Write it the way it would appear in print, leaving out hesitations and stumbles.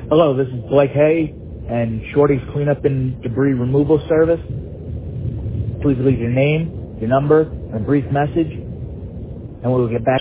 Hello, this is Blake Hay and Shorty's Cleanup and Debris Removal Service. Please leave your name, your number, and a brief message, and we'll get back.